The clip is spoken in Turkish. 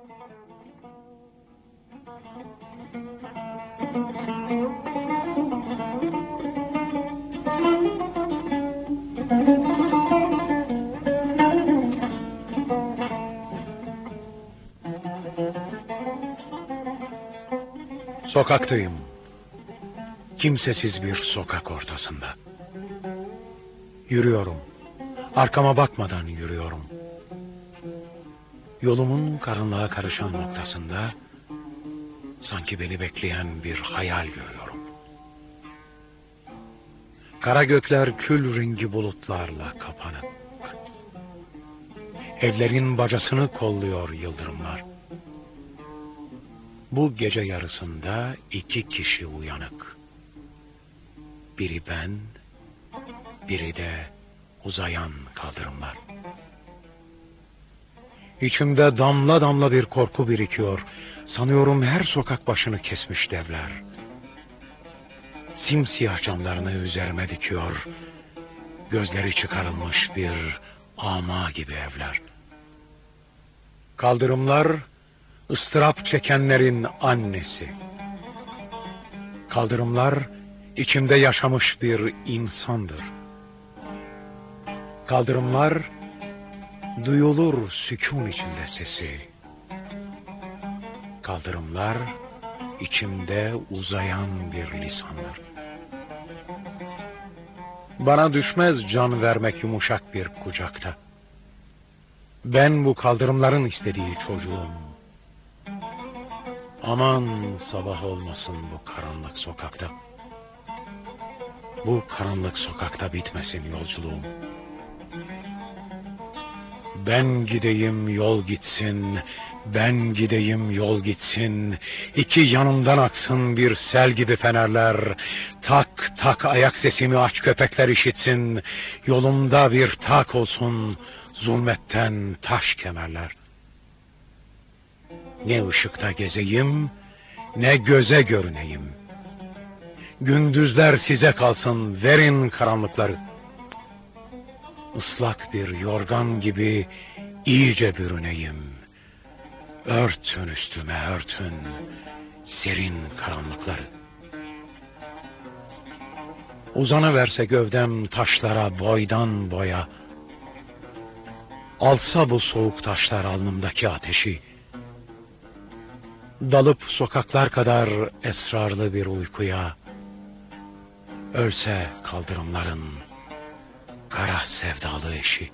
Sokaktayım. Kimsesiz bir sokak ortasında. Yürüyorum. Arkama bakmadan yürüyorum. Yolumun karanlığa karışan noktasında sanki beni bekleyen bir hayal görüyorum. Kara gökler kül rengi bulutlarla kapanık. Evlerin bacasını kolluyor yıldırımlar. Bu gece yarısında 2 kişi uyanık. Biri ben, biri de uzayan kaldırımlar. İçimde damla damla bir korku birikiyor. Sanıyorum her sokak başını kesmiş devler. Simsiyah camlarını üzerime dikiyor. Gözleri çıkarılmış bir ama gibi evler. Kaldırımlar ıstırap çekenlerin annesi. Kaldırımlar içimde yaşamış bir insandır. Kaldırımlar duyulur sükun içinde sesi. Kaldırımlar içimde uzayan bir lisandır. Bana düşmez can vermek yumuşak bir kucakta. Ben bu kaldırımların istediği çocuğum. Aman sabah olmasın bu karanlık sokakta. Bu karanlık sokakta bitmesin yolculuğum. Ben gideyim yol gitsin, ben gideyim yol gitsin. 2 yanımdan aksın bir sel gibi fenerler. Tak tak ayak sesimi aç köpekler işitsin. Yolumda bir tak olsun zulmetten taş kemerler. Ne ışıkta gezeyim, ne göze görüneyim. Gündüzler size kalsın, verin karanlıkları. Islak bir yorgan gibi iyice bürüneyim. Örtün üstüme örtün, serin karanlıkları. Uzanıverse gövdem taşlara boydan boya. Alsa bu soğuk taşlar alnımdaki ateşi. Dalıp sokaklar kadar esrarlı bir uykuya. Ölse kaldırımların kara sevdalı eşi.